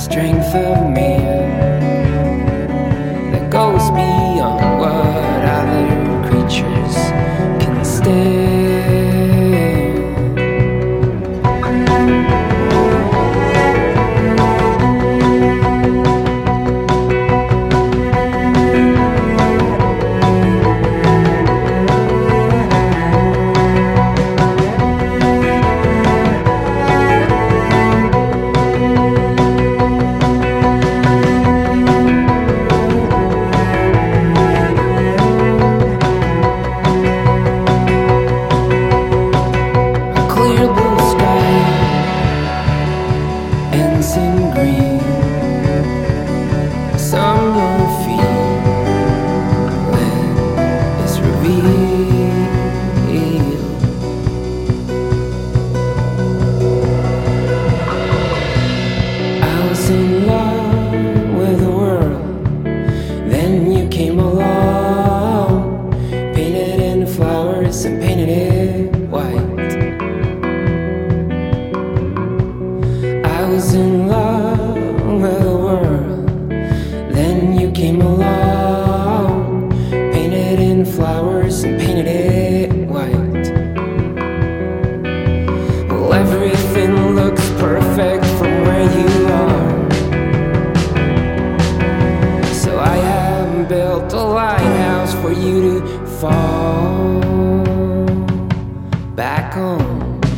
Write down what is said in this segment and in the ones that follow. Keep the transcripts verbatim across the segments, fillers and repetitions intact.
strength of man that goes beyond what other creatures can stand. In green, summer feeling is revealed. I was in love with the world, then you came along, painted in flowers and painted it white. I was in love with the world, then you came along, painted in flowers and painted it white. Well, everything looks perfect from where you are, so I have built a lighthouse for you to fall back on.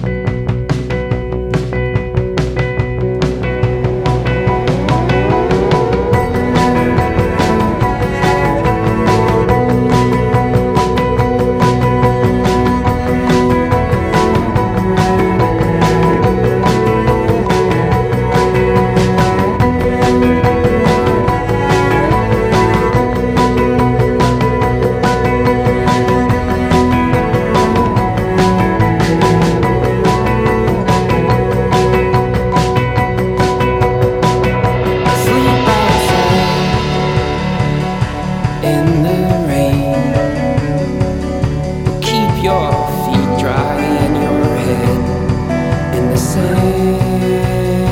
In the rain, keep your feet dry and your head in the sand.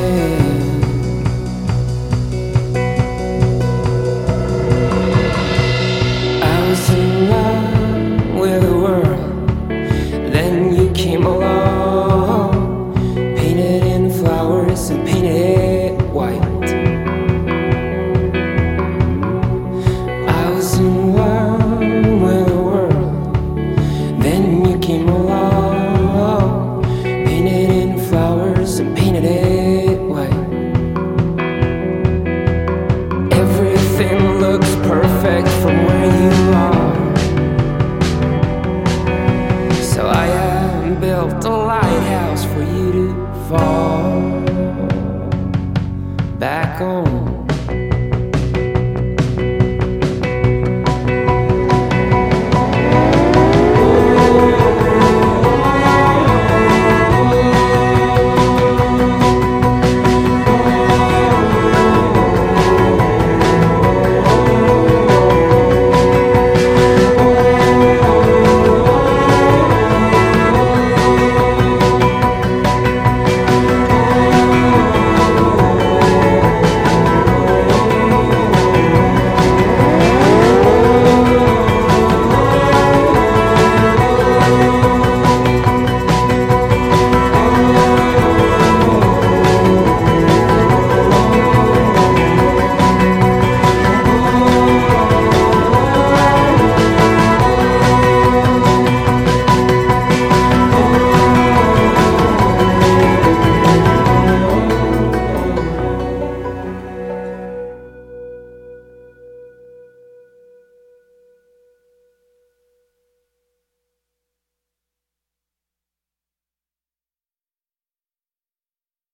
I was in love with the world, then you came along, painted in flowers and painted it white. I was in love with the world, then you came along, painted in flowers and painted it white. Everything looks perfect from where you are, so I have built a lighthouse for you to fall back on.